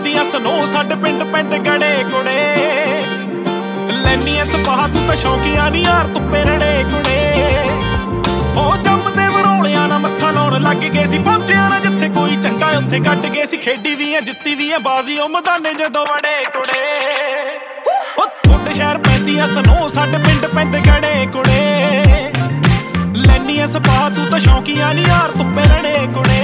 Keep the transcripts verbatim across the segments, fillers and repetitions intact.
ਪੈਂਦੀਆਂ ਸਨੋ ਸਾਡੇ ਪਿੰਡ ਪੈਂਦੇ ਗੜੇ ਕੁੜੇ ਲੈਨੀ ਐ ਸਪਾਹ ਤੂੰ ਤਾਂ ਸ਼ੌਕੀਆਂ ਨੀ ਯਾਰ ਧੁੱਪੇ ਰੜੇ ਕੁੜੇ ਉਹ ਜੰਮਦੇ ਵਰੋਲਿਆਂ ਨਾਲ ਮੱਥਾ ਲਾਉਣ ਲੱਗ ਗਏ ਸੀ ਪਹੁੰਚਿਆ ਨਾ ਜਿੱਥੇ ਕੋਈ ਚੰਗਾ ਉੱਥੇ ਕੱਢ ਗਏ ਸੀ ਖੇਡੀ ਵੀ ਐ ਜਿੱਤੀ ਵੀ ਐ ਬਾਜ਼ੀ ਉਹ ਮੈਦਾਨੇ ਜਦੋਂ ਵੜੇ ਕੁੜੇ ਉਹ ਤੁਹਾਡੇ ਸ਼ਹਿਰ ਪੈਂਦੀਆਂ ਸਨੋ ਸਾਡੇ ਪਿੰਡ ਪੈਂਦੇ ਗੜੇ ਕੁੜੇ ਲੈਨੀ ਐ ਸਪਾਹ ਤੂੰ ਤਾਂ ਸ਼ੌਕੀਆਂ ਨੀ ਯਾਰ ਧੁੱਪੇ ਰੜੇ ਕੁੜੇ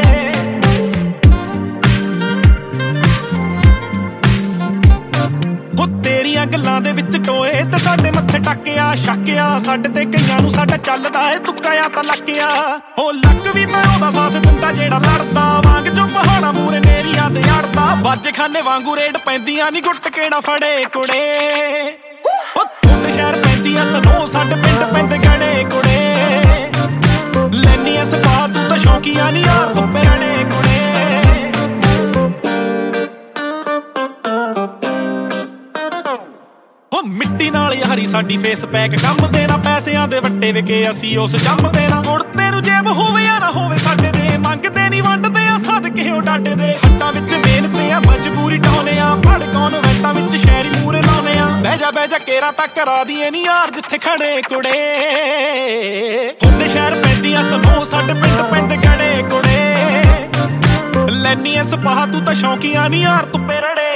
ਤੇਰੀਆਂ ਗੱਲਾਂ ਦੇ ਵਿੱਚ ਟੋਏ ਤੇ ਸਾਡੇ ਮੱਥੇ ਟੱਕਿਆ ਸ਼ੱਕਿਆ ਸਾਡੇ ਤੇ ਕਈਆਂ ਨੂੰ ਸਾਡਾ ਚੱਲਦਾ ਏ ਤੁੱਕਾ ਤਾਂ ਲੱਕਿਆ ਹੋ ਲੱਕ ਵੀ ਤਾਂ ਉਹਦਾ ਸਾਥ ਦਿੰਦਾ ਜਿਹੜਾ ਲੜਦਾ ਵਾਂਗ ਜੋ ਪਹਾੜਾਂ ਮੂਰੇ ਨੇਰੀਆਂ ਤੇ ਅੜਦਾ ਵੱਜ ਖਾਨੇ ਵਾਂਗੂ ਰੇਡ ਪੈਂਦੀਆਂ ਨੀ ਗੁੱਟ ਕਿਹੜਾ ਫੜੇ ਕੁੜੇ ਉਹ ਤੁਹਾਡੇ ਸ਼ਹਿਰ ਪੈਂਦੀਆਂ ਸਨੋ ਸਾਡੇ ਪਿੰਡ ਪੈਂਦੇ ਗੜੇ ਕੁੜੇ ਲੈਨੀ ਐ ਸਪਾਹ ਤੂੰ ਤਾਂ ਸ਼ੌਕੀਆਂ ਨੀ ਯਾਰ ਧੁੱਪੇ ਰੜੇ ਕੁੜੇ ਮਿੱਟੀ ਨਾਲ ਯਾਰੀ ਸਾਡੀ ਫੇਸ ਪੈਕ ਕੰਮ ਦੇ ਨਾ ਪੈਸਿਆਂ ਦੇ ਵੱਟੇ ਵਿਕੇ ਅਸੀਂ ਉਸ ਜੰਮਦੇ ਨਾ ਉੜਤੇ ਨੂੰ ਜੇਬ ਹੋਵੇ ਜਾਂ ਨਾ ਹੋਵੇ ਸਾਡੇ ਦੇ ਮੰਗਦੇ ਨਹੀਂ ਵੰਡਦੇ ਆ ਸਦਕੇ ਉਹ ਡਾਡੇ ਦੇ ਹੱਟਾਂ ਵਿੱਚ ਮਿਹਨਤੇ ਆ ਮਜਬੂਰੀ ਢਾਉਨੇ ਆ ਫੜ ਕੌਨਵੈਂਟਾਂ ਵਿੱਚ ਸ਼ਹਿਰੀ ਮੂਰੇ ਲਾਉਨੇ ਆ ਬਹਿ ਜਾ ਬਹਿ ਜਾ ਕੇਰਾ ਤਾਂ ਕਰਾ ਦੀਏ ਨੀ ਯਾਰ ਜਿੱਥੇ ਖੜੇ ਕੁੜੇ ਤੁਹਾਡੇ ਸ਼ਹਿਰ ਪੈਂਦੀਆਂ ਸਨੋ ਸਾਡੇ ਪਿੰਡ ਪੈਂਦੇ ਗੜੇ ਕੁੜੇ ਲੈਨੀ ਐ ਸਪਾਹ ਤੂੰ ਤਾਂ ਸ਼ੌਕੀਆਂ ਨੀ ਯਾਰ ਧੁੱਪੇ ਰੜੇ